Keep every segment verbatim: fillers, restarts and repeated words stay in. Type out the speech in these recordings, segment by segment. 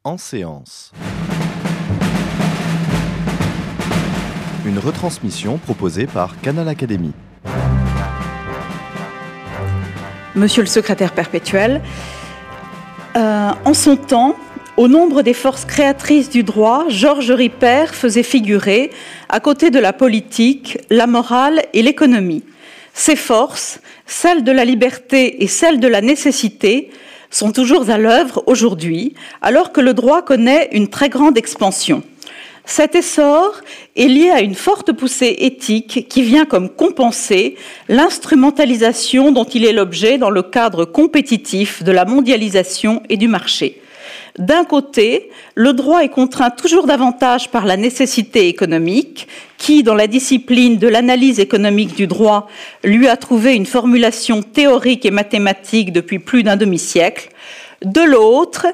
en séance. Une retransmission proposée par Canal Académie. Monsieur le secrétaire perpétuel, euh, en son temps, au nombre des forces créatrices du droit, Georges Ripert faisait figurer, à côté de la politique, la morale et l'économie. Ces forces, celles de la liberté et celles de la nécessité, sont toujours à l'œuvre aujourd'hui, alors que le droit connaît une très grande expansion. Cet essor est lié à une forte poussée éthique qui vient comme compenser l'instrumentalisation dont il est l'objet dans le cadre compétitif de la mondialisation et du marché. D'un côté, le droit est contraint toujours davantage par la nécessité économique, qui, dans la discipline de l'analyse économique du droit, lui a trouvé une formulation théorique et mathématique depuis plus d'un demi-siècle. De l'autre,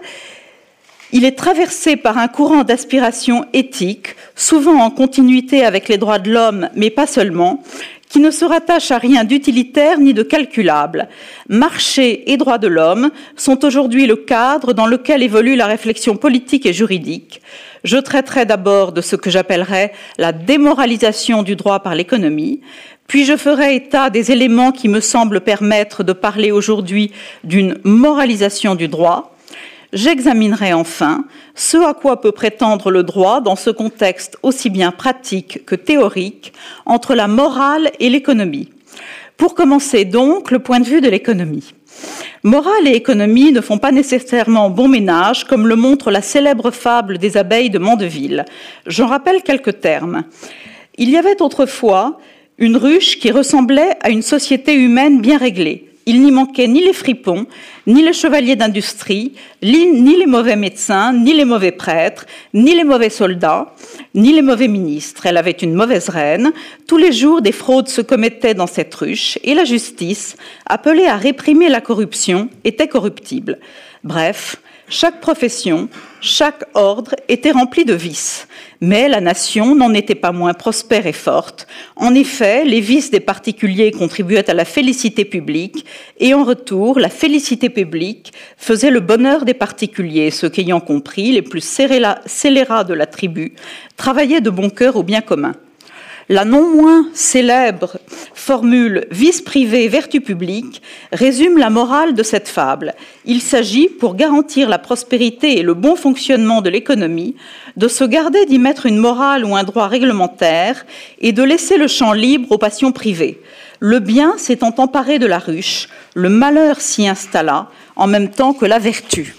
il est traversé par un courant d'aspiration éthique, souvent en continuité avec les droits de l'homme, mais pas seulement, qui ne se rattache à rien d'utilitaire ni de calculable. Marché et droits de l'homme sont aujourd'hui le cadre dans lequel évolue la réflexion politique et juridique. Je traiterai d'abord de ce que j'appellerais la démoralisation du droit par l'économie, puis je ferai état des éléments qui me semblent permettre de parler aujourd'hui d'une moralisation du droit. J'examinerai enfin ce à quoi peut prétendre le droit dans ce contexte aussi bien pratique que théorique entre la morale et l'économie. Pour commencer donc, le point de vue de l'économie. Morale et économie ne font pas nécessairement bon ménage, comme le montre la célèbre fable des abeilles de Mandeville. J'en rappelle quelques termes. Il y avait autrefois une ruche qui ressemblait à une société humaine bien réglée. Il n'y manquait ni les fripons, ni les chevaliers d'industrie, ni les mauvais médecins, ni les mauvais prêtres, ni les mauvais soldats, ni les mauvais ministres. Elle avait une mauvaise reine. Tous les jours, des fraudes se commettaient dans cette ruche et la justice, appelée à réprimer la corruption, était corruptible. Bref, chaque profession, chaque ordre était rempli de vices. Mais la nation n'en était pas moins prospère et forte. En effet, les vices des particuliers contribuaient à la félicité publique et en retour, la félicité publique faisait le bonheur des particuliers, ceux qu'ayant compris, les plus scélérats de la tribu, travaillaient de bon cœur au bien commun. La non moins célèbre formule « vice privé, vertu publique » résume la morale de cette fable. Il s'agit, pour garantir la prospérité et le bon fonctionnement de l'économie, de se garder d'y mettre une morale ou un droit réglementaire et de laisser le champ libre aux passions privées. Le bien s'étant emparé de la ruche, le malheur s'y installa en même temps que la vertu.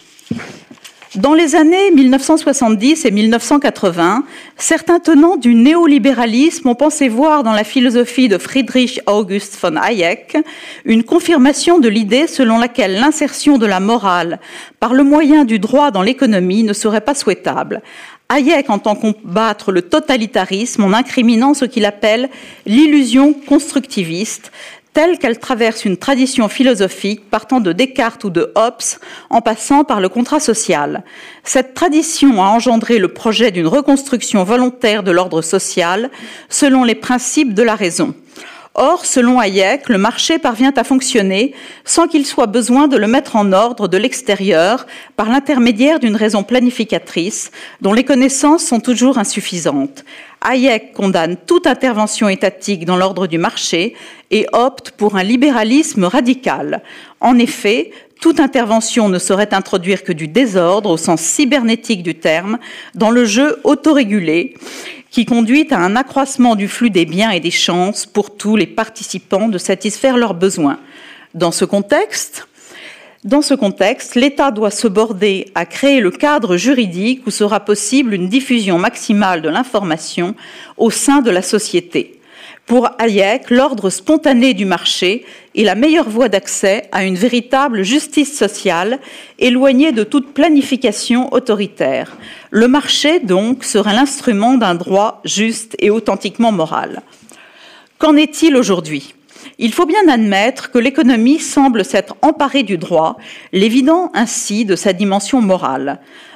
Dans les années mille neuf cent soixante-dix et mille neuf cent quatre-vingts, certains tenants du néolibéralisme ont pensé voir dans la philosophie de Friedrich August von Hayek une confirmation de l'idée selon laquelle l'insertion de la morale par le moyen du droit dans l'économie ne serait pas souhaitable. Hayek entend combattre le totalitarisme en incriminant ce qu'il appelle l'illusion constructiviste, telle qu'elle traverse une tradition philosophique partant de Descartes ou de Hobbes en passant par le contrat social. Cette tradition a engendré le projet d'une reconstruction volontaire de l'ordre social selon les principes de la raison. Or, selon Hayek, le marché parvient à fonctionner sans qu'il soit besoin de le mettre en ordre de l'extérieur par l'intermédiaire d'une raison planificatrice dont les connaissances sont toujours insuffisantes. Hayek condamne toute intervention étatique dans l'ordre du marché et opte pour un libéralisme radical. En effet, toute intervention ne saurait introduire que du désordre au sens cybernétique du terme dans le jeu autorégulé qui conduit à un accroissement du flux des biens et des chances pour tous les participants de satisfaire leurs besoins. Dans ce contexte, Dans ce contexte, l'État doit se border à créer le cadre juridique où sera possible une diffusion maximale de l'information au sein de la société. Pour Hayek, l'ordre spontané du marché est la meilleure voie d'accès à une véritable justice sociale, éloignée de toute planification autoritaire. Le marché, donc, serait l'instrument d'un droit juste et authentiquement moral. Qu'en est-il aujourd'hui ? Il faut bien admettre que l'économie semble s'être emparée du droit, l'évidant ainsi de sa dimension morale.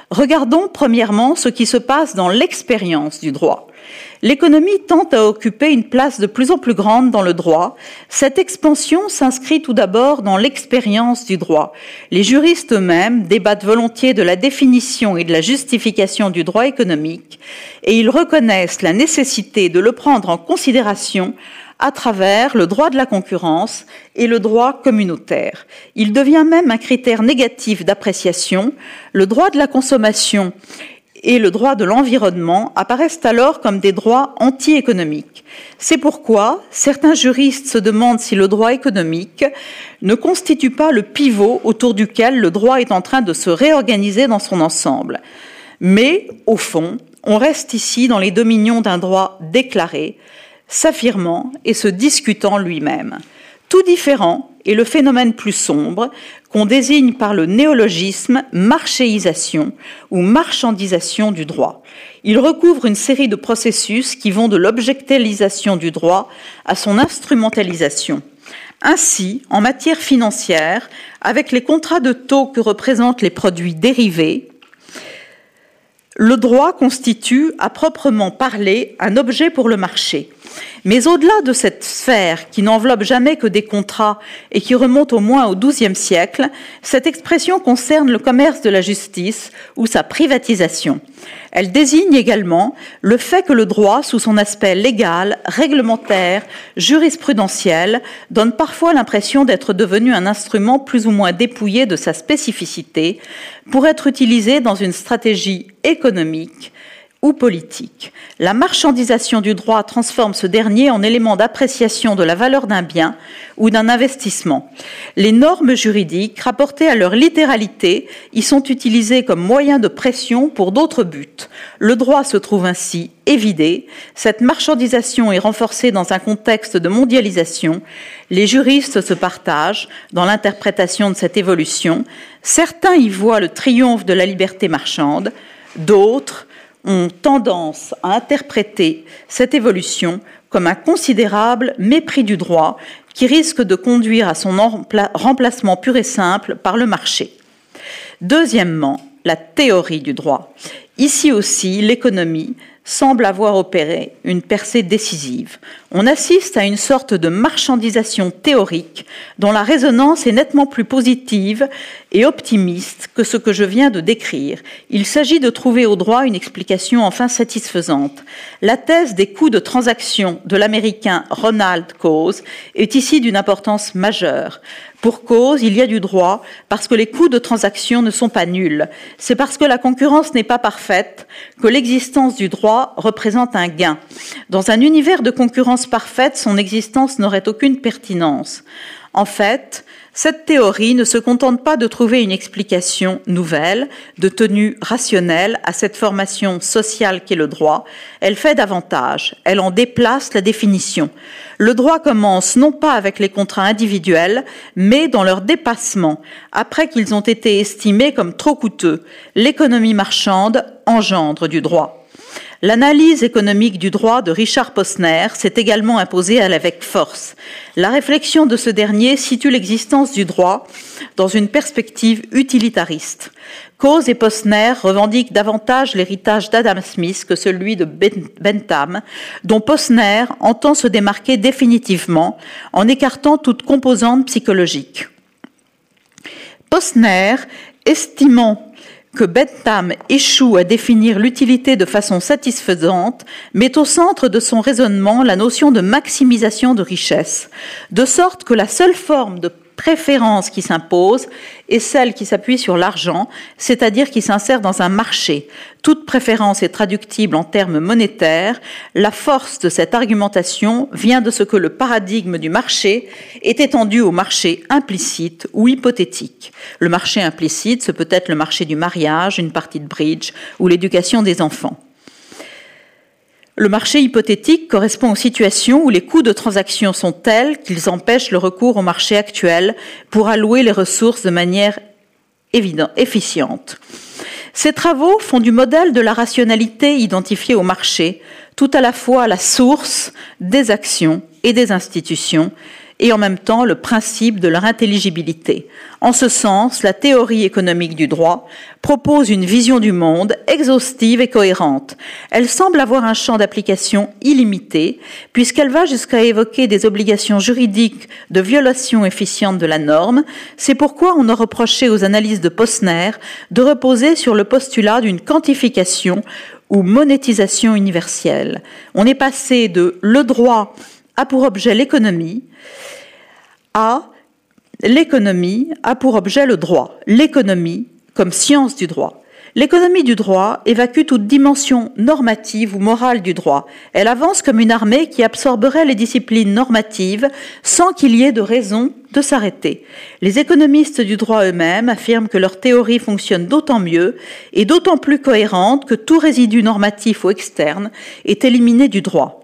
Regardons premièrement ce qui se passe dans l'expérience du droit. L'économie tend à occuper une place de plus en plus grande dans le droit. Cette expansion s'inscrit tout d'abord dans l'expérience du droit. Les juristes eux-mêmes débattent volontiers de la définition et de la justification du droit économique, et ils reconnaissent la nécessité de le prendre en considération à travers le droit de la concurrence et le droit communautaire. Il devient même un critère négatif d'appréciation. Le droit de la consommation et le droit de l'environnement apparaissent alors comme des droits anti-économiques. C'est pourquoi certains juristes se demandent si le droit économique ne constitue pas le pivot autour duquel le droit est en train de se réorganiser dans son ensemble. Mais, au fond, on reste ici dans les dominions d'un droit déclaré, s'affirmant et se discutant lui-même. Tout différent est le phénomène plus sombre qu'on désigne par le néologisme marchéisation ou marchandisation du droit. Il recouvre une série de processus qui vont de l'objectivisation du droit à son instrumentalisation. Ainsi, en matière financière, avec les contrats de taux que représentent les produits dérivés, le droit constitue, à proprement parler, un objet pour le marché. Mais au-delà de cette sphère qui n'enveloppe jamais que des contrats et qui remonte au moins au douzième siècle, cette expression concerne le commerce de la justice ou sa privatisation. Elle désigne également le fait que le droit, sous son aspect légal, réglementaire, jurisprudentiel, donne parfois l'impression d'être devenu un instrument plus ou moins dépouillé de sa spécificité pour être utilisé dans une stratégie économique ou politique. La marchandisation du droit transforme ce dernier en élément d'appréciation de la valeur d'un bien ou d'un investissement. Les normes juridiques, rapportées à leur littéralité, y sont utilisées comme moyen de pression pour d'autres buts. Le droit se trouve ainsi évidé. Cette marchandisation est renforcée dans un contexte de mondialisation. Les juristes se partagent dans l'interprétation de cette évolution. Certains y voient le triomphe de la liberté marchande, d'autres ont tendance à interpréter cette évolution comme un considérable mépris du droit qui risque de conduire à son remplacement pur et simple par le marché. Deuxièmement, la théorie du droit. Ici aussi, l'économie semble avoir opéré une percée décisive. On assiste à une sorte de marchandisation théorique dont la résonance est nettement plus positive et optimiste que ce que je viens de décrire. Il s'agit de trouver au droit une explication enfin satisfaisante. La thèse des coûts de transaction de l'américain Ronald Coase est ici d'une importance majeure. Pour cause, il y a du droit parce que les coûts de transaction ne sont pas nuls. C'est parce que la concurrence n'est pas parfaite que l'existence du droit représente un gain. Dans un univers de concurrence parfaite, son existence n'aurait aucune pertinence. En fait, cette théorie ne se contente pas de trouver une explication nouvelle, de tenue rationnelle à cette formation sociale qu'est le droit. Elle fait davantage, elle en déplace la définition. Le droit commence non pas avec les contrats individuels, mais dans leur dépassement, après qu'ils ont été estimés comme trop coûteux. L'économie marchande engendre du droit. L'analyse économique du droit de Richard Posner s'est également imposée avec force. La réflexion de ce dernier situe l'existence du droit dans une perspective utilitariste. Coase et Posner revendiquent davantage l'héritage d'Adam Smith que celui de Bentham, dont Posner entend se démarquer définitivement en écartant toute composante psychologique. Posner, estimant que Bentham échoue à définir l'utilité de façon satisfaisante, met au centre de son raisonnement la notion de maximisation de richesse, de sorte que la seule forme de préférence qui s'impose est celle qui s'appuie sur l'argent, c'est-à-dire qui s'insère dans un marché. Toute préférence est traductible en termes monétaires. La force de cette argumentation vient de ce que le paradigme du marché est étendu au marché implicite ou hypothétique. Le marché implicite, ce peut être le marché du mariage, une partie de bridge ou l'éducation des enfants. Le marché hypothétique correspond aux situations où les coûts de transaction sont tels qu'ils empêchent le recours au marché actuel pour allouer les ressources de manière évidente, efficiente. Ces travaux font du modèle de la rationalité identifiée au marché tout à la fois la source des actions et des institutions et en même temps le principe de leur intelligibilité. En ce sens, la théorie économique du droit propose une vision du monde exhaustive et cohérente. Elle semble avoir un champ d'application illimité, puisqu'elle va jusqu'à évoquer des obligations juridiques de violation efficiente de la norme. C'est pourquoi on a reproché aux analyses de Posner de reposer sur le postulat d'une quantification ou monétisation universelle. On est passé de « le droit a pour objet l'économie » à « l'économie a pour objet le droit », l'économie comme science du droit. L'économie du droit évacue toute dimension normative ou morale du droit. Elle avance comme une armée qui absorberait les disciplines normatives sans qu'il y ait de raison de s'arrêter. Les économistes du droit eux-mêmes affirment que leur théorie fonctionne d'autant mieux et d'autant plus cohérente que tout résidu normatif ou externe est éliminé du droit.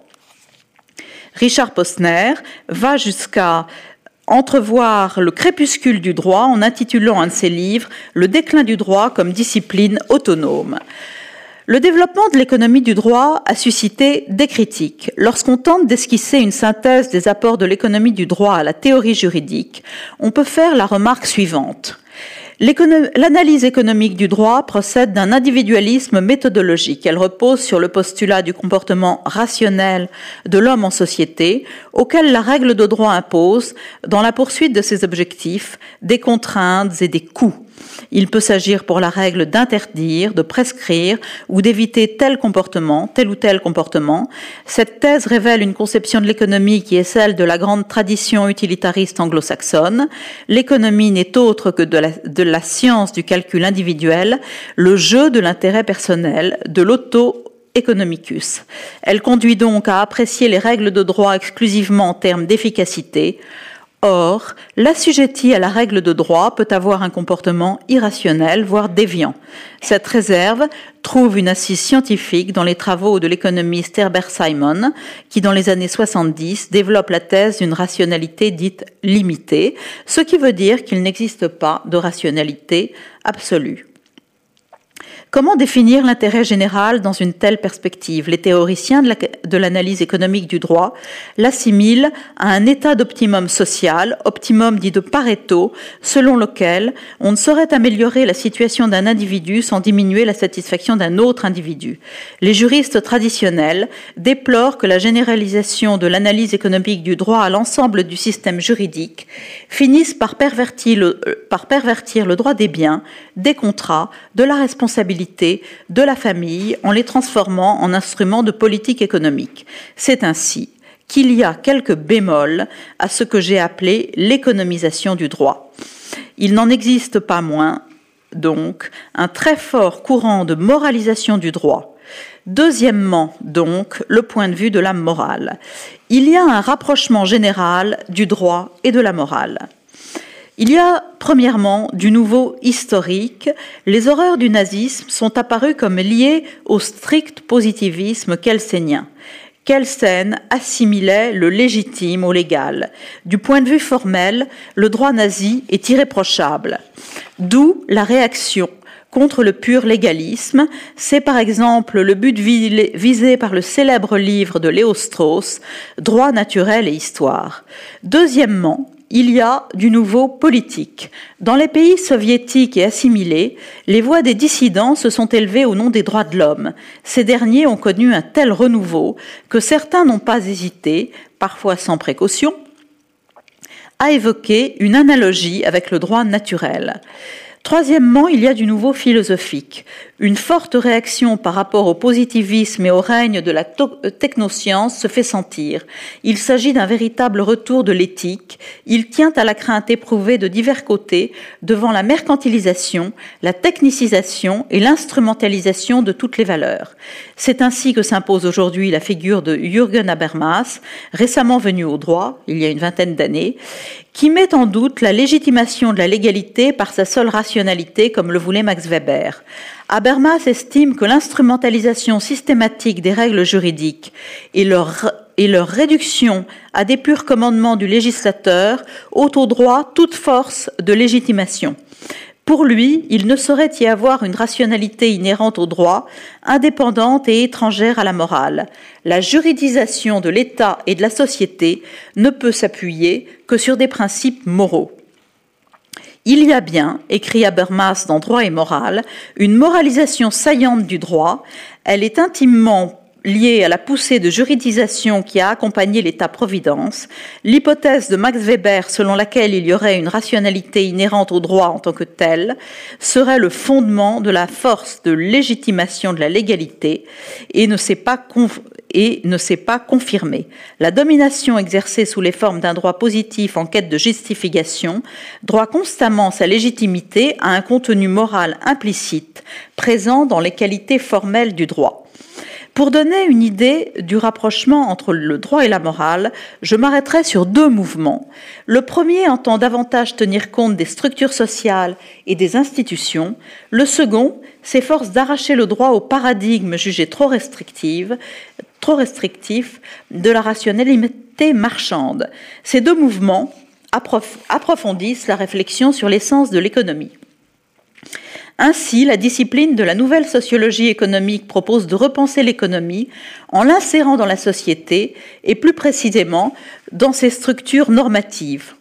Richard Posner va jusqu'à entrevoir le crépuscule du droit en intitulant un de ses livres « Le déclin du droit comme discipline autonome ». Le développement de l'économie du droit a suscité des critiques. Lorsqu'on tente d'esquisser une synthèse des apports de l'économie du droit à la théorie juridique, on peut faire la remarque suivante. L'analyse économique du droit procède d'un individualisme méthodologique. Elle repose sur le postulat du comportement rationnel de l'homme en société, auquel la règle de droit impose, dans la poursuite de ses objectifs, des contraintes et des coûts. Il peut s'agir pour la règle d'interdire, de prescrire ou d'éviter tel comportement, tel ou tel comportement. Cette thèse révèle une conception de l'économie qui est celle de la grande tradition utilitariste anglo-saxonne. L'économie n'est autre que de la, de la science du calcul individuel, le jeu de l'intérêt personnel, de l'auto-economicus. Elle conduit donc à apprécier les règles de droit exclusivement en termes d'efficacité. Or, l'assujetti à la règle de droit peut avoir un comportement irrationnel, voire déviant. Cette réserve trouve une assise scientifique dans les travaux de l'économiste Herbert Simon, qui dans les années soixante-dix développe la thèse d'une rationalité dite limitée, ce qui veut dire qu'il n'existe pas de rationalité absolue. Comment définir l'intérêt général dans une telle perspective ? Les théoriciens de l'analyse économique du droit l'assimilent à un état d'optimum social, optimum dit de Pareto, selon lequel on ne saurait améliorer la situation d'un individu sans diminuer la satisfaction d'un autre individu. Les juristes traditionnels déplorent que la généralisation de l'analyse économique du droit à l'ensemble du système juridique finisse par pervertir le, par pervertir le droit des biens, des contrats, de la responsabilité de la famille en les transformant en instruments de politique économique. C'est ainsi qu'il y a quelques bémols à ce que j'ai appelé l'économisation du droit. Il n'en existe pas moins, donc, un très fort courant de moralisation du droit. Deuxièmement, donc, le point de vue de la morale. Il y a un rapprochement général du droit et de la morale. Il y a, premièrement, du nouveau historique. Les horreurs du nazisme sont apparues comme liées au strict positivisme kelsénien. Kelsen assimilait le légitime au légal. Du point de vue formel, le droit nazi est irréprochable. D'où la réaction contre le pur légalisme. C'est par exemple le but visé par le célèbre livre de Léo Strauss, Droit naturel et histoire. Deuxièmement, il y a du nouveau politique. Dans les pays soviétiques et assimilés, les voix des dissidents se sont élevées au nom des droits de l'homme. Ces derniers ont connu un tel renouveau que certains n'ont pas hésité, parfois sans précaution, à évoquer une analogie avec le droit naturel. Troisièmement, il y a du nouveau philosophique. Une forte réaction par rapport au positivisme et au règne de la technoscience se fait sentir. Il s'agit d'un véritable retour de l'éthique. Il tient à la crainte éprouvée de divers côtés devant la mercantilisation, la technicisation et l'instrumentalisation de toutes les valeurs. C'est ainsi que s'impose aujourd'hui la figure de Jürgen Habermas, récemment venu au droit, il y a une vingtaine d'années, qui met en doute la légitimation de la légalité par sa seule rationalité, comme le voulait Max Weber. Habermas estime que l'instrumentalisation systématique des règles juridiques et leur, et leur réduction à des purs commandements du législateur ôtent au droit toute force de légitimation. Pour lui, il ne saurait y avoir une rationalité inhérente au droit, indépendante et étrangère à la morale. La juridisation de l'État et de la société ne peut s'appuyer que sur des principes moraux. Il y a bien, écrit Habermas dans Droit et morale, une moralisation saillante du droit. Elle est intimement liée à la poussée de juridisation qui a accompagné l'État-providence, l'hypothèse de Max Weber selon laquelle il y aurait une rationalité inhérente au droit en tant que tel serait le fondement de la force de légitimation de la légalité et ne s'est pas, conf- et ne s'est pas confirmée. La domination exercée sous les formes d'un droit positif en quête de justification doit constamment sa légitimité à un contenu moral implicite présent dans les qualités formelles du droit. Pour donner une idée du rapprochement entre le droit et la morale, je m'arrêterai sur deux mouvements. Le premier entend davantage tenir compte des structures sociales et des institutions. Le second s'efforce d'arracher le droit au paradigme jugé trop restrictif, trop restrictif de la rationalité marchande. Ces deux mouvements approf- approfondissent la réflexion sur l'essence de l'économie. Ainsi, la discipline de la nouvelle sociologie économique propose de repenser l'économie en l'insérant dans la société et plus précisément dans ses structures normatives.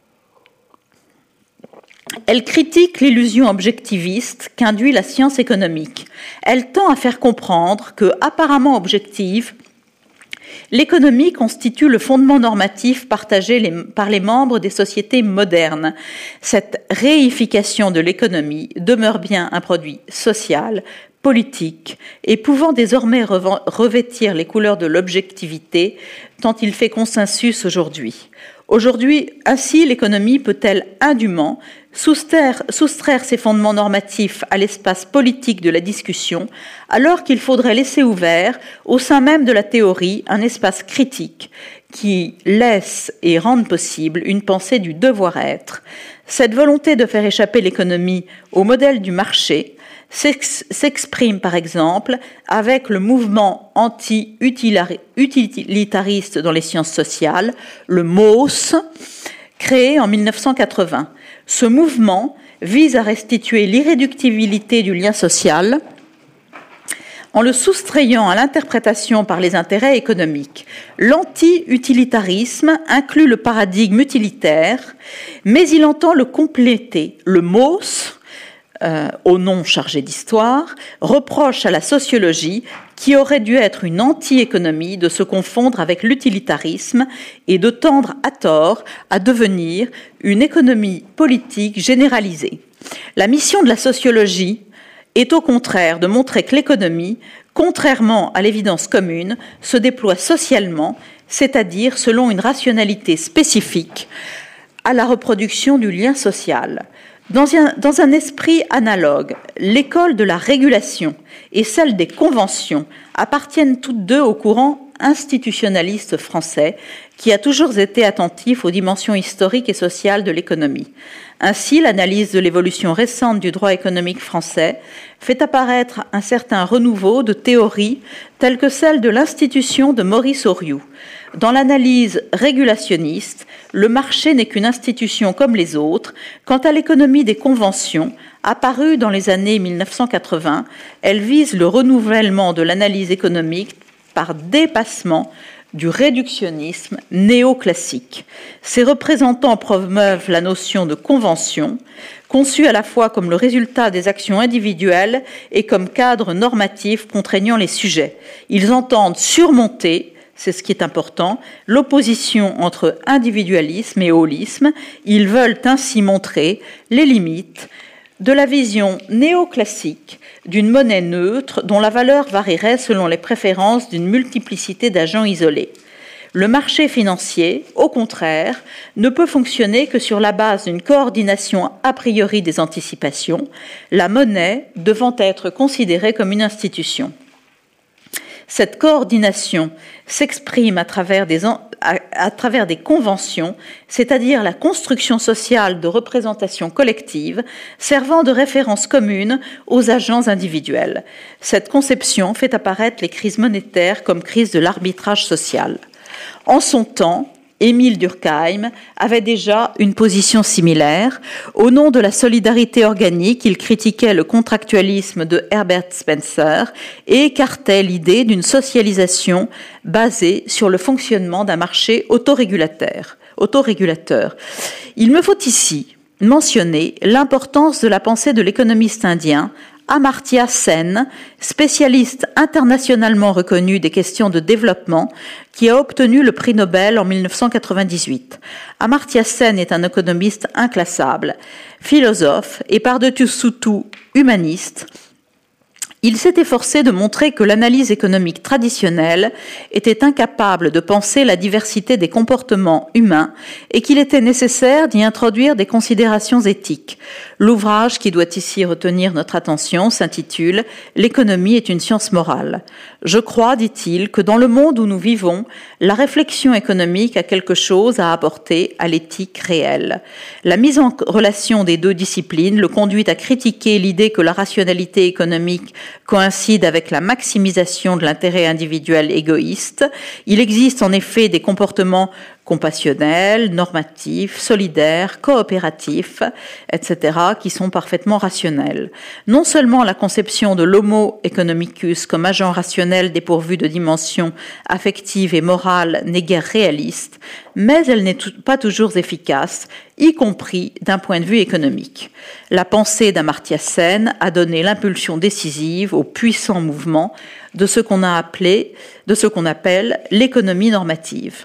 Elle critique l'illusion objectiviste qu'induit la science économique. Elle tend à faire comprendre que, apparemment objective, l'économie constitue le fondement normatif partagé les, par les membres des sociétés modernes. Cette réification de l'économie demeure bien un produit social, politique, et pouvant désormais revêtir les couleurs de l'objectivité, tant il fait consensus aujourd'hui. Aujourd'hui, ainsi, l'économie peut-elle indûment soustraire, soustraire ses fondements normatifs à l'espace politique de la discussion, alors qu'il faudrait laisser ouvert, au sein même de la théorie, un espace critique qui laisse et rende possible une pensée du devoir-être. Cette volonté de faire échapper l'économie au modèle du marché s'exprime par exemple avec le mouvement anti-utilitariste dans les sciences sociales, le M O S, créé en mille neuf cent quatre-vingts. Ce mouvement vise à restituer l'irréductibilité du lien social en le soustrayant à l'interprétation par les intérêts économiques. L'anti-utilitarisme inclut le paradigme utilitaire, mais il entend le compléter. Le M O S, Euh, au nom chargé d'histoire, reproche à la sociologie, qui aurait dû être une anti-économie, de se confondre avec l'utilitarisme et de tendre à tort à devenir une économie politique généralisée. La mission de la sociologie est au contraire de montrer que l'économie, contrairement à l'évidence commune, se déploie socialement, c'est-à-dire selon une rationalité spécifique à la reproduction du lien social. Dans un, dans un esprit analogue, l'école de la régulation et celle des conventions appartiennent toutes deux au courant institutionnaliste français qui a toujours été attentif aux dimensions historiques et sociales de l'économie. Ainsi, l'analyse de l'évolution récente du droit économique français fait apparaître un certain renouveau de théories telles que celle de l'institution de Maurice Horiou. Dans l'analyse régulationniste, le marché n'est qu'une institution comme les autres. Quant à l'économie des conventions, apparue dans les années mille neuf cent quatre-vingts, elle vise le renouvellement de l'analyse économique par dépassement du réductionnisme néoclassique. Ses représentants promeuvent la notion de convention, conçue à la fois comme le résultat des actions individuelles et comme cadre normatif contraignant les sujets. Ils entendent surmonter, c'est ce qui est important, l'opposition entre individualisme et holisme. Ils veulent ainsi montrer les limites de la vision néoclassique d'une monnaie neutre dont la valeur varierait selon les préférences d'une multiplicité d'agents isolés. Le marché financier, au contraire, ne peut fonctionner que sur la base d'une coordination a priori des anticipations, la monnaie devant être considérée comme une institution. Cette coordination s'exprime à travers des, à, à travers des conventions, c'est-à-dire la construction sociale de représentations collectives servant de référence commune aux agents individuels. Cette conception fait apparaître les crises monétaires comme crise de l'arbitrage social. En son temps, Émile Durkheim avait déjà une position similaire. Au nom de la solidarité organique, il critiquait le contractualisme de Herbert Spencer et écartait l'idée d'une socialisation basée sur le fonctionnement d'un marché autorégulateur. autorégulateur. Il me faut ici mentionner l'importance de la pensée de l'économiste indien Amartya Sen, spécialiste internationalement reconnu des questions de développement, qui a obtenu le prix Nobel en mille neuf cent quatre-vingt-dix-huit. Amartya Sen est un économiste inclassable, philosophe et par-dessus tout humaniste. Il s'est efforcé de montrer que l'analyse économique traditionnelle était incapable de penser la diversité des comportements humains et qu'il était nécessaire d'y introduire des considérations éthiques. L'ouvrage qui doit ici retenir notre attention s'intitule « L'économie est une science morale ». Je crois, dit-il, que dans le monde où nous vivons, la réflexion économique a quelque chose à apporter à l'éthique réelle. La mise en relation des deux disciplines le conduit à critiquer l'idée que la rationalité économique coïncide avec la maximisation de l'intérêt individuel égoïste. Il existe en effet des comportements compassionnels, normatifs, solidaires, coopératifs, et cetera, qui sont parfaitement rationnels. Non seulement la conception de l'homo economicus comme agent rationnel dépourvu de dimension affective et morale n'est guère réaliste, mais elle n'est pas toujours efficace, y compris d'un point de vue économique. La pensée d'Amartya Sen a donné l'impulsion décisive au puissant mouvement de ce qu'on a appelé, de ce qu'on appelle l'économie normative.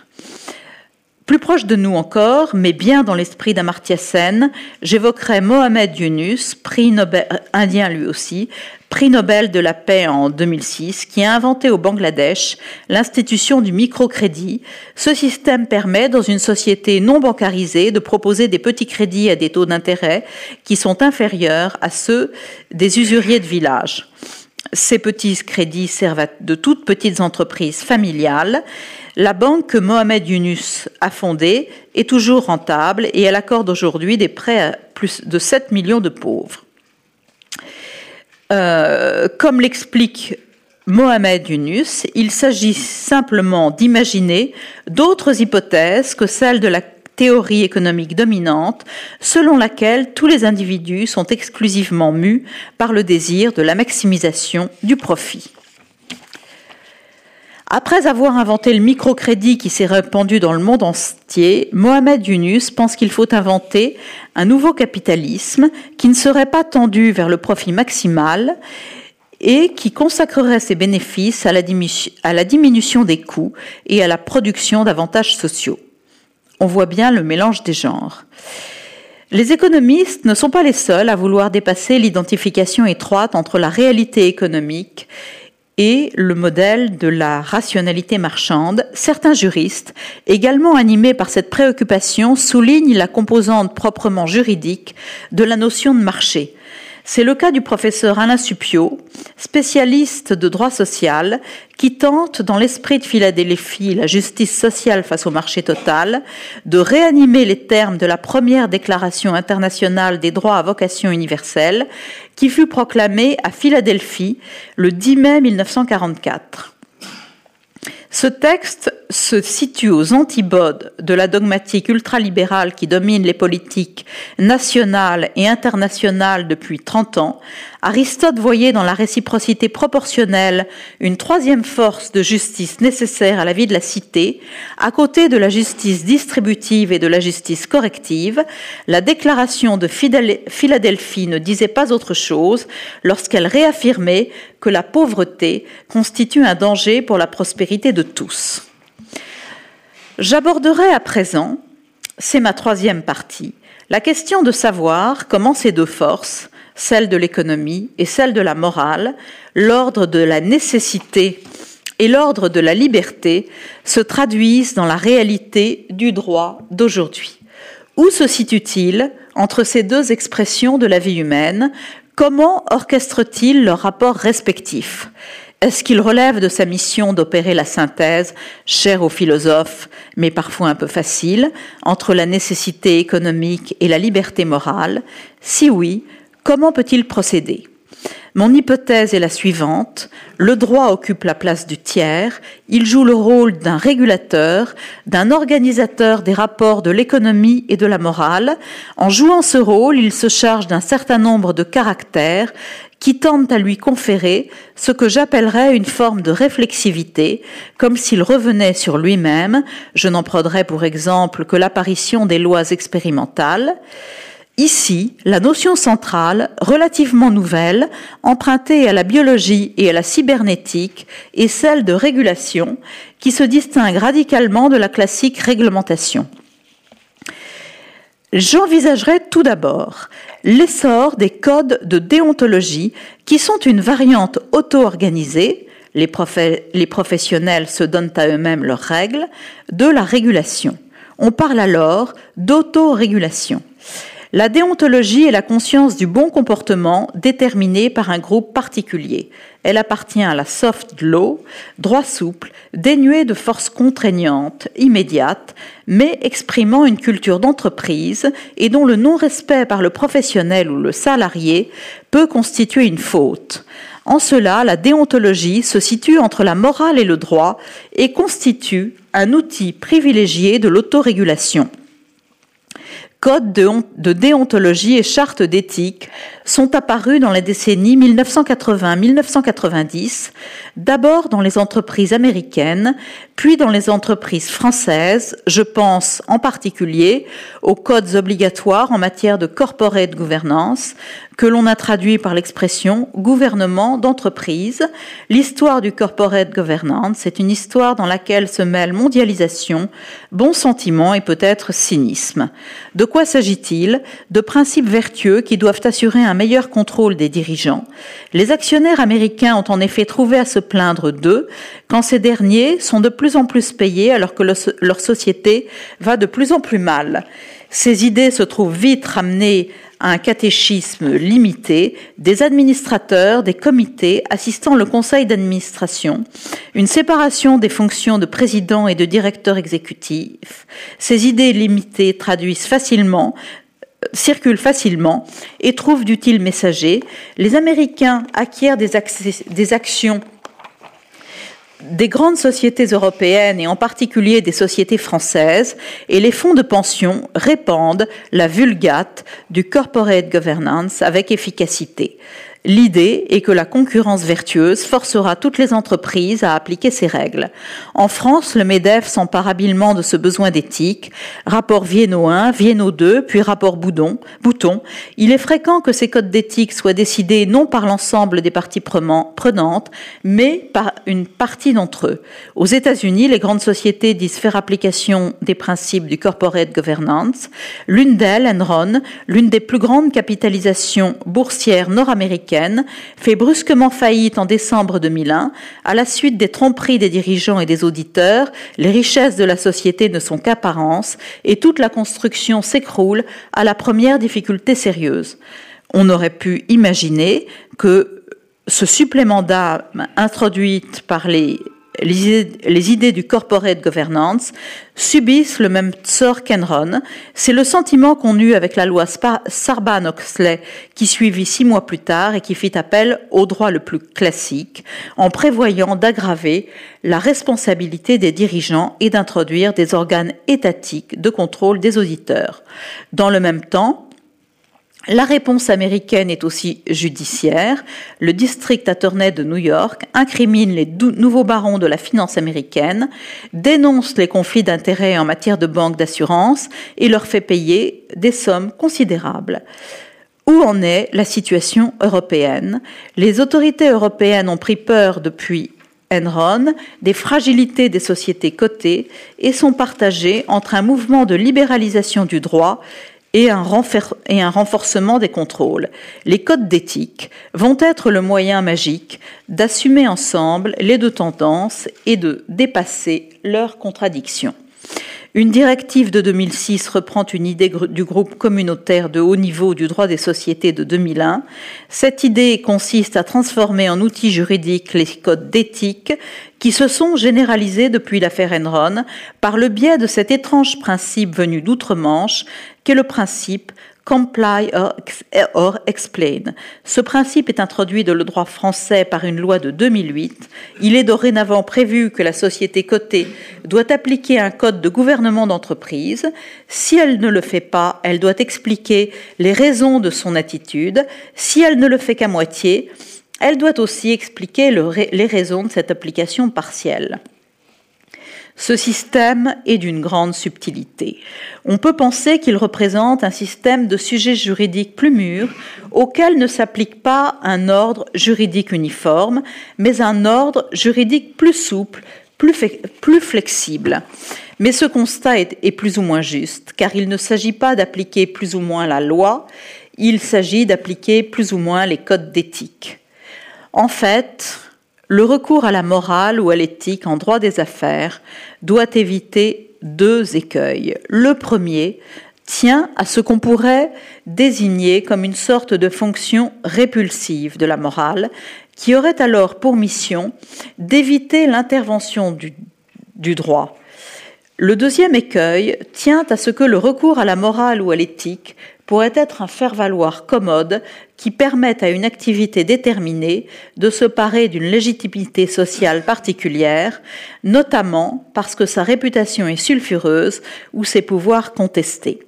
Plus proche de nous encore, mais bien dans l'esprit d'Amartya Sen, j'évoquerai Mohamed Yunus, prix Nobel, indien lui aussi, prix Nobel de la paix en deux mille six, qui a inventé au Bangladesh l'institution du microcrédit. Ce système permet, dans une société non bancarisée, de proposer des petits crédits à des taux d'intérêt qui sont inférieurs à ceux des usuriers de village. Ces petits crédits servent à de toutes petites entreprises familiales. La banque que Mohamed Yunus a fondée est toujours rentable et elle accorde aujourd'hui des prêts à plus de sept millions de pauvres. Euh, comme l'explique Mohamed Yunus, il s'agit simplement d'imaginer d'autres hypothèses que celles de la théorie économique dominante, selon laquelle tous les individus sont exclusivement mus par le désir de la maximisation du profit. Après avoir inventé le microcrédit qui s'est répandu dans le monde entier, Mohamed Yunus pense qu'il faut inventer un nouveau capitalisme qui ne serait pas tendu vers le profit maximal et qui consacrerait ses bénéfices à la diminu- à la diminution des coûts et à la production d'avantages sociaux. On voit bien le mélange des genres. Les économistes ne sont pas les seuls à vouloir dépasser l'identification étroite entre la réalité économique et le modèle de la rationalité marchande. Certains juristes, également animés par cette préoccupation, soulignent la composante proprement juridique de la notion de marché. C'est le cas du professeur Alain Supiot, spécialiste de droit social, qui tente, dans l'esprit de Philadelphie, la justice sociale face au marché total, de réanimer les termes de la première déclaration internationale des droits à vocation universelle, qui fut proclamée à Philadelphie le dix mai mille neuf cent quarante-quatre. Ce texte se situe aux antipodes de la dogmatique ultralibérale qui domine les politiques nationales et internationales depuis trente ans. Aristote voyait dans la réciprocité proportionnelle une troisième force de justice nécessaire à la vie de la cité, à côté de la justice distributive et de la justice corrective. La déclaration de Philadelphie ne disait pas autre chose lorsqu'elle réaffirmait que la pauvreté constitue un danger pour la prospérité de tous. J'aborderai à présent, c'est ma troisième partie, la question de savoir comment ces deux forces, celle de l'économie et celle de la morale, l'ordre de la nécessité et l'ordre de la liberté, se traduisent dans la réalité du droit d'aujourd'hui. Où se situe-t-il entre ces deux expressions de la vie humaine ? Comment orchestre-t-il leurs rapports respectifs ? Est-ce qu'il relève de sa mission d'opérer la synthèse, chère aux philosophes, mais parfois un peu facile, entre la nécessité économique et la liberté morale ? Si oui, comment peut-il procéder ? Mon hypothèse est la suivante. Le droit occupe la place du tiers. Il joue le rôle d'un régulateur, d'un organisateur des rapports de l'économie et de la morale. En jouant ce rôle, il se charge d'un certain nombre de caractères qui tendent à lui conférer ce que j'appellerais une forme de réflexivité, comme s'il revenait sur lui-même. Je n'en prendrai pour exemple que l'apparition des lois expérimentales. Ici, la notion centrale, relativement nouvelle, empruntée à la biologie et à la cybernétique, est celle de régulation, qui se distingue radicalement de la classique réglementation. J'envisagerai tout d'abord l'essor des codes de déontologie qui sont une variante auto-organisée, les, profe- les professionnels se donnent à eux-mêmes leurs règles, de la régulation. On parle alors d'autorégulation. La déontologie est la conscience du bon comportement déterminée par un groupe particulier. Elle appartient à la soft law, droit souple, dénué de force contraignante, immédiate, mais exprimant une culture d'entreprise et dont le non-respect par le professionnel ou le salarié peut constituer une faute. En cela, la déontologie se situe entre la morale et le droit et constitue un outil privilégié de l'autorégulation. Codes de déontologie et chartes d'éthique sont apparus dans les décennies mille neuf cent quatre-vingts à mille neuf cent quatre-vingt-dix, d'abord dans les entreprises américaines, puis dans les entreprises françaises. Je pense en particulier aux codes obligatoires en matière de corporate governance, que l'on a traduit par l'expression gouvernement d'entreprise. L'histoire du corporate governance est une histoire dans laquelle se mêlent mondialisation, bon sentiment et peut-être cynisme. De quoi s'agit-il? De principes vertueux qui doivent assurer un meilleur contrôle des dirigeants. Les actionnaires américains ont en effet trouvé à se plaindre d'eux quand ces derniers sont de plus en plus payés alors que le, leur société va de plus en plus mal. Ces idées se trouvent vite ramenées à un catéchisme limité, des administrateurs, des comités assistant le conseil d'administration, une séparation des fonctions de président et de directeur exécutif. Ces idées limitées traduisent facilement, circulent facilement et trouvent d'utiles messagers. Les Américains acquièrent des, accès, des actions des grandes sociétés européennes et en particulier des sociétés françaises, et les fonds de pension répandent la vulgate du corporate governance avec efficacité. L'idée est que la concurrence vertueuse forcera toutes les entreprises à appliquer ces règles. En France, le MEDEF s'empare habilement de ce besoin d'éthique. Rapport Viennot un, Viennot deux, puis rapport Boudon, Bouton. Il est fréquent que ces codes d'éthique soient décidés non par l'ensemble des parties prenantes, mais par une partie d'entre eux. Aux États-Unis, les grandes sociétés disent faire application des principes du corporate governance. L'une d'elles, Enron, l'une des plus grandes capitalisations boursières nord-américaines, fait brusquement faillite en décembre deux mille un. À la suite des tromperies des dirigeants et des auditeurs, les richesses de la société ne sont qu'apparence et toute la construction s'écroule à la première difficulté sérieuse. On aurait pu imaginer que ce supplément d'âme introduite par les Les idées, les idées du corporate governance subissent le même sort qu'Enron. C'est le sentiment qu'on eut avec la loi Sarbanes-Oxley qui suivit six mois plus tard et qui fit appel au droit le plus classique en prévoyant d'aggraver la responsabilité des dirigeants et d'introduire des organes étatiques de contrôle des auditeurs. Dans le même temps, la réponse américaine est aussi judiciaire. Le District Attorney de New York incrimine les nouveaux barons de la finance américaine, dénonce les conflits d'intérêts en matière de banque d'assurance et leur fait payer des sommes considérables. Où en est la situation européenne? Les autorités européennes ont pris peur depuis Enron des fragilités des sociétés cotées et sont partagées entre un mouvement de libéralisation du droit et un, renfer- et un renforcement des contrôles. Les codes d'éthique vont être le moyen magique d'assumer ensemble les deux tendances et de dépasser leurs contradictions. Une directive de deux mille six reprend une idée du groupe communautaire de haut niveau du droit des sociétés de deux mille un. Cette idée consiste à transformer en outils juridiques les codes d'éthique qui se sont généralisés depuis l'affaire Enron par le biais de cet étrange principe venu d'outre-Manche qu'est le principe comply or explain. Ce principe est introduit dans le droit français par une loi de deux mille huit. Il est dorénavant prévu que la société cotée doit appliquer un code de gouvernement d'entreprise. Si elle ne le fait pas, elle doit expliquer les raisons de son attitude. Si elle ne le fait qu'à moitié, elle doit aussi expliquer le, les raisons de cette application partielle. Ce système est d'une grande subtilité. On peut penser qu'il représente un système de sujets juridiques plus mûrs, auquel ne s'applique pas un ordre juridique uniforme, mais un ordre juridique plus souple, plus, plus flexible. Mais ce constat est, est plus ou moins juste, car il ne s'agit pas d'appliquer plus ou moins la loi, il s'agit d'appliquer plus ou moins les codes d'éthique. En fait, le recours à la morale ou à l'éthique en droit des affaires doit éviter deux écueils. Le premier tient à ce qu'on pourrait désigner comme une sorte de fonction répulsive de la morale, qui aurait alors pour mission d'éviter l'intervention du, du droit. Le deuxième écueil tient à ce que le recours à la morale ou à l'éthique pourrait être un faire-valoir commode qui permette à une activité déterminée de se parer d'une légitimité sociale particulière, notamment parce que sa réputation est sulfureuse ou ses pouvoirs contestés.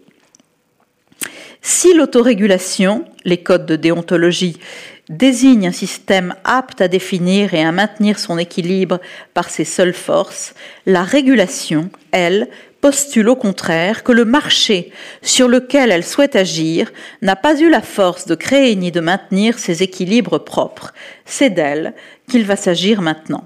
Si l'autorégulation, les codes de déontologie, désigne un système apte à définir et à maintenir son équilibre par ses seules forces, la régulation, elle, postule au contraire que le marché sur lequel elle souhaite agir n'a pas eu la force de créer ni de maintenir ses équilibres propres. C'est d'elle qu'il va s'agir maintenant.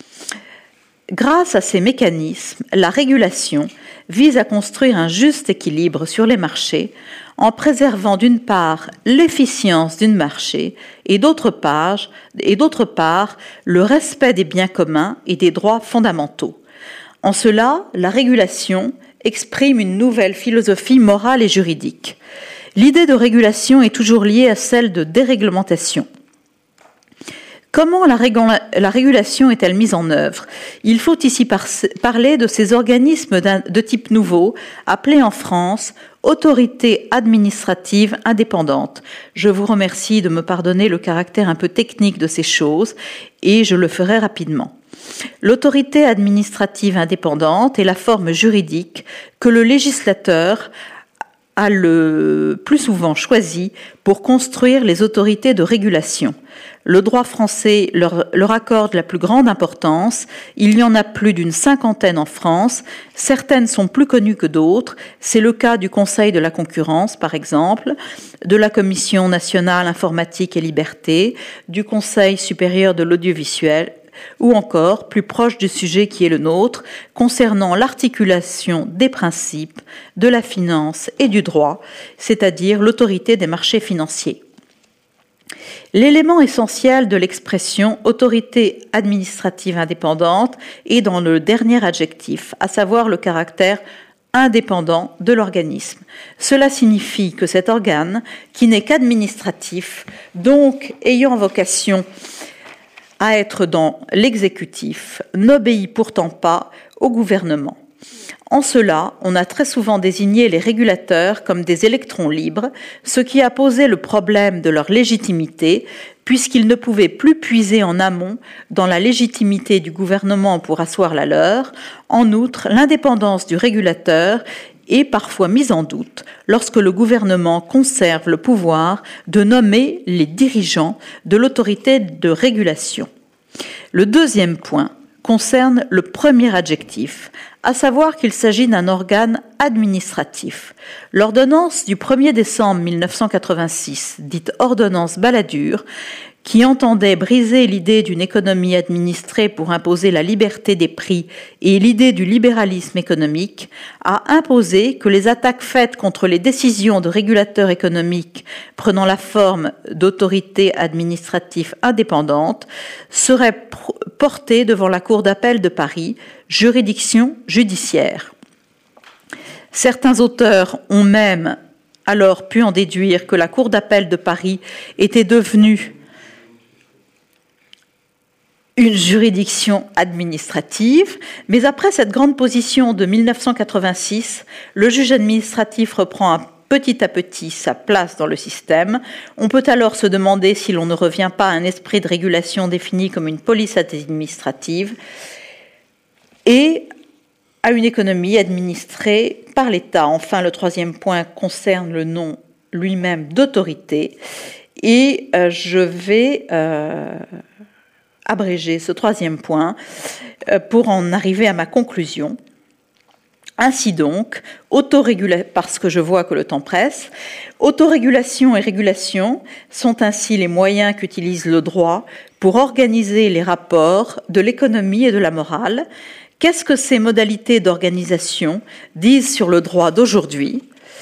Grâce à ces mécanismes, la régulation vise à construire un juste équilibre sur les marchés en préservant d'une part l'efficience d'un marché et d'autre part, et d'autre part le respect des biens communs et des droits fondamentaux. En cela, la régulation exprime une nouvelle philosophie morale et juridique. L'idée de régulation est toujours liée à celle de déréglementation. Comment la, régula- la régulation est-elle mise en œuvre ? Il faut ici par- parler de ces organismes de type nouveau, appelés en France autorités administratives indépendantes. Je vous remercie de me pardonner le caractère un peu technique de ces choses et je le ferai rapidement. L'autorité administrative indépendante est la forme juridique que le législateur a le plus souvent choisi pour construire les autorités de régulation. Le droit français leur, leur accorde la plus grande importance. Il y en a plus d'une cinquantaine en France. Certaines sont plus connues que d'autres. C'est le cas du Conseil de la concurrence, par exemple, de la Commission nationale informatique et liberté, du Conseil supérieur de l'audiovisuel, ou encore, plus proche du sujet qui est le nôtre, concernant l'articulation des principes, de la finance et du droit, c'est-à-dire l'autorité des marchés financiers. L'élément essentiel de l'expression autorité administrative indépendante est dans le dernier adjectif, à savoir le caractère indépendant de l'organisme. Cela signifie que cet organe, qui n'est qu'administratif, donc ayant vocation à être dans l'exécutif, n'obéit pourtant pas au gouvernement. En cela, on a très souvent désigné les régulateurs comme des électrons libres, ce qui a posé le problème de leur légitimité, puisqu'ils ne pouvaient plus puiser en amont dans la légitimité du gouvernement pour asseoir la leur. En outre, l'indépendance du régulateur est parfois mise en doute lorsque le gouvernement conserve le pouvoir de nommer les dirigeants de l'autorité de régulation. Le deuxième point concerne le premier adjectif, à savoir qu'il s'agit d'un organe administratif. L'ordonnance du premier décembre mille neuf cent quatre-vingt-six, dite ordonnance Balladur, qui entendait briser l'idée d'une économie administrée pour imposer la liberté des prix et l'idée du libéralisme économique, a imposé que les attaques faites contre les décisions de régulateurs économiques prenant la forme d'autorités administratives indépendantes seraient portées devant la Cour d'appel de Paris, juridiction judiciaire. Certains auteurs ont même alors pu en déduire que la Cour d'appel de Paris était devenue une juridiction administrative, mais après cette grande position de mille neuf cent quatre-vingt-six, le juge administratif reprend un petit à petit sa place dans le système. On peut alors se demander si l'on ne revient pas à un esprit de régulation défini comme une police administrative et à une économie administrée par l'État. Enfin, le troisième point concerne le nom lui-même d'autorité et euh, je vais euh, abréger ce troisième point euh, pour en arriver à ma conclusion. Ainsi donc, autorégula- parce que je vois que le temps presse, autorégulation et régulation sont ainsi les moyens qu'utilise le droit pour organiser les rapports de l'économie et de la morale. Qu'est-ce que ces modalités d'organisation disent sur le droit d'aujourd'hui ?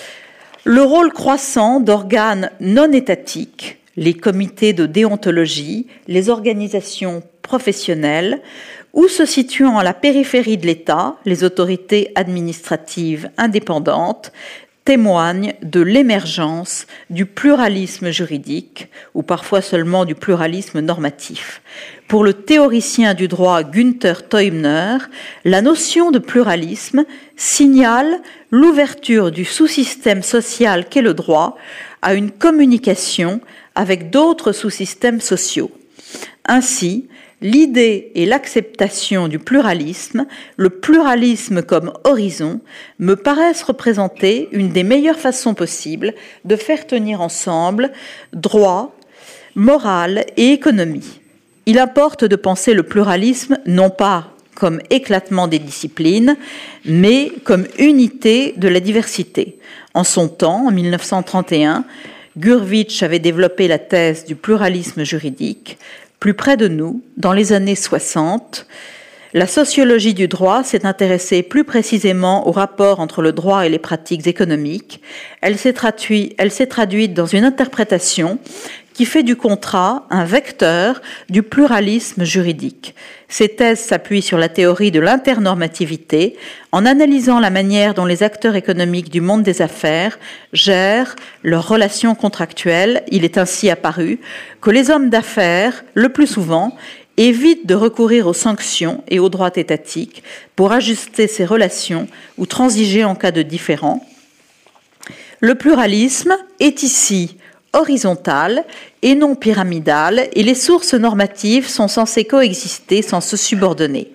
Le rôle croissant d'organes non étatiques, les comités de déontologie, les organisations professionnelles, ou se situant à la périphérie de l'État, les autorités administratives indépendantes, témoignent de l'émergence du pluralisme juridique, ou parfois seulement du pluralisme normatif. Pour le théoricien du droit Günther Teubner, la notion de pluralisme signale l'ouverture du sous-système social qu'est le droit à une communication avec d'autres sous-systèmes sociaux. Ainsi, l'idée et l'acceptation du pluralisme, le pluralisme comme horizon, me paraissent représenter une des meilleures façons possibles de faire tenir ensemble droit, morale et économie. Il importe de penser le pluralisme non pas comme éclatement des disciplines, mais comme unité de la diversité. En son temps, en mille neuf cent trente et un, Gurvitch avait développé la thèse du pluralisme juridique. Plus près de nous, dans les années soixante, la sociologie du droit s'est intéressée plus précisément au rapport entre le droit et les pratiques économiques. Elle s'est traduite, elle s'est traduite dans une interprétation qui fait du contrat un vecteur du pluralisme juridique. Ces thèses s'appuient sur la théorie de l'internormativité en analysant la manière dont les acteurs économiques du monde des affaires gèrent leurs relations contractuelles. Il est ainsi apparu que les hommes d'affaires, le plus souvent, évitent de recourir aux sanctions et aux droits étatiques pour ajuster ces relations ou transiger en cas de différend. Le pluralisme est ici horizontale et non pyramidale, et les sources normatives sont censées coexister sans se subordonner.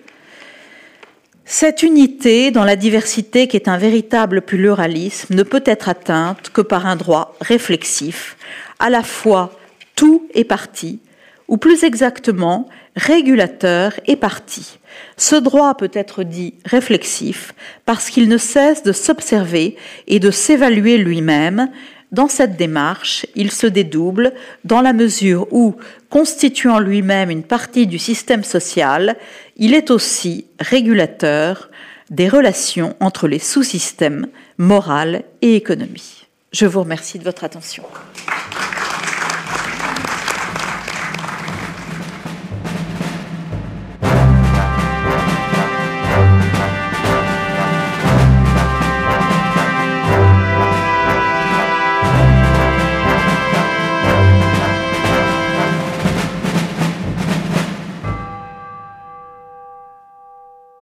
Cette unité dans la diversité qui est un véritable pluralisme ne peut être atteinte que par un droit réflexif, à la fois tout et partie, ou plus exactement régulateur et partie. Ce droit peut être dit réflexif parce qu'il ne cesse de s'observer et de s'évaluer lui-même. Dans cette démarche, il se dédouble dans la mesure où, constituant lui-même une partie du système social, il est aussi régulateur des relations entre les sous-systèmes morales et économie. Je vous remercie de votre attention.